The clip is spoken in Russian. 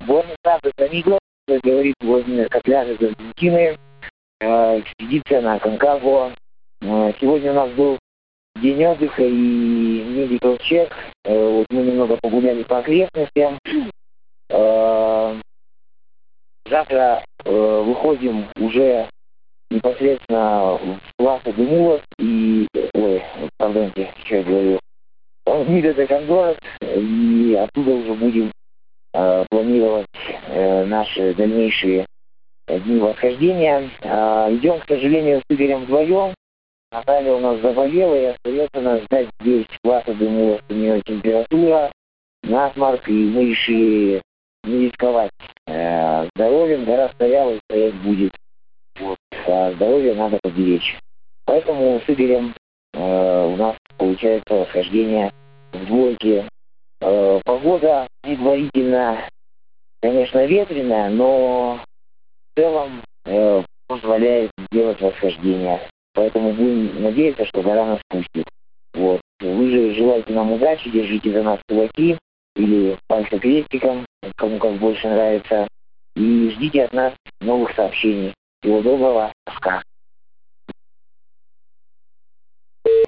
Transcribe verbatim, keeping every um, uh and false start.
Buenas tardes, amigos. Как говорит Владимир Котляр из Аргентины. Э, Экспедиция на Аконкагуа. Э, Сегодня у нас был день отдыха и medical check. Э, Вот мы немного погуляли по окрестностям. Э, Завтра э, выходим уже непосредственно в Пласа де Мулос и... Ой, пардонте, что я говорю. В Мида де Кондорос. И оттуда уже будем э, планировать э, наши дальнейшие дни восхождения. Э, идем, к сожалению, с Игорем вдвоем. Наталья у нас заболела, и остается нас ждать здесь Пласа де Мулос. У нее температура, насморк, и мы решили не рисковать э, здоровьем. Гора стояла и стоять будет. Вот. А здоровье надо поберечь. Поэтому с Игорем э, у нас получается восхождение в двойке. Э, погода предварительно, конечно, ветреная, но в целом э, позволяет сделать восхождение. Поэтому будем надеяться, что гора нас пустит. Вот. Вы же желаете нам удачи, держите за нас кулаки или пальцы крестиком, кому как больше нравится. И ждите от нас новых сообщений. Всего доброго. Пока.